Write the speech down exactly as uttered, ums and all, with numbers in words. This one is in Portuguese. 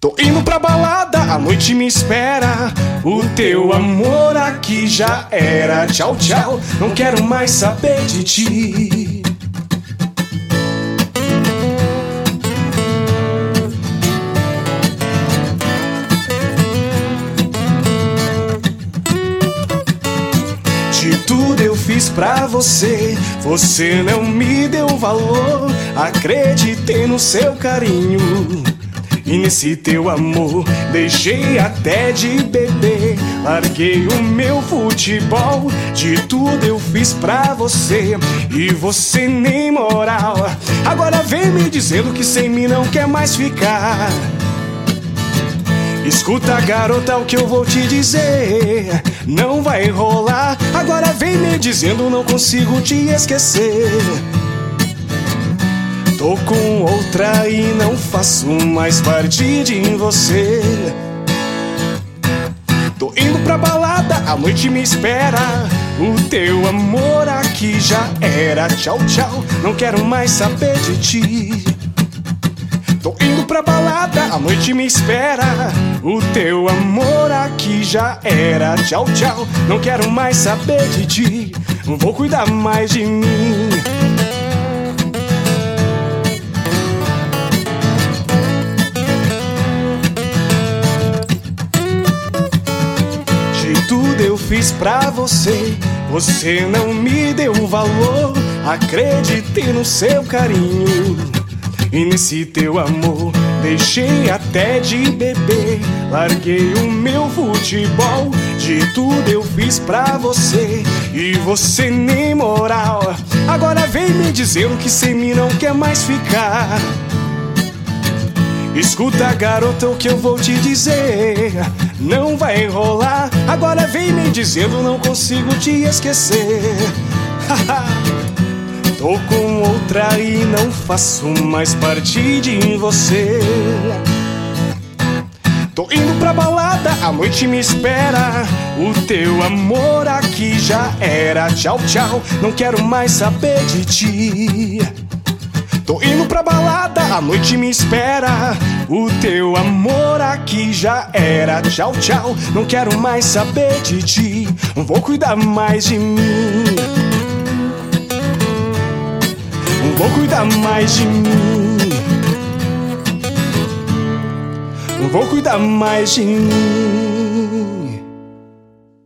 Tô indo pra balada, a noite me espera. O teu amor aqui já era. Tchau, tchau, não quero mais saber de ti. De tudo eu fiz pra você, você não me deu valor. Acreditei no seu carinho e nesse teu amor deixei até de beber. Larguei o meu futebol, de tudo eu fiz pra você e você nem moral. Agora vem me dizendo que sem mim não quer mais ficar. Escuta, garota, o que eu vou te dizer, não vai rolar. Agora vem me dizendo, não consigo te esquecer. Tô com outra e não faço mais parte de você. Tô indo pra balada, a noite me espera. O teu amor aqui já era. Tchau, tchau, não quero mais saber de ti. Tô indo pra balada, a noite me espera. O teu amor aqui já era. Tchau, tchau, não quero mais saber de ti. Vou cuidar mais de mim. De tudo eu fiz pra você, você não me deu valor. Acreditei no seu carinho e nesse teu amor deixei até de beber. Larguei o meu futebol, de tudo eu fiz pra você e você nem moral. Agora vem me dizendo que sem mim não quer mais ficar. Escuta, garota, o que eu vou te dizer, não vai rolar. Agora vem me dizendo, não consigo te esquecer. Tô com outra e não faço mais parte de você. Tô indo pra balada, a noite me espera. O teu amor aqui já era. Tchau, tchau, não quero mais saber de ti. Tô indo pra balada, a noite me espera. O teu amor aqui já era. Tchau, tchau, não quero mais saber de ti. Vou cuidar mais de mim. Vou cuidar mais de mim. Vou cuidar mais de mim.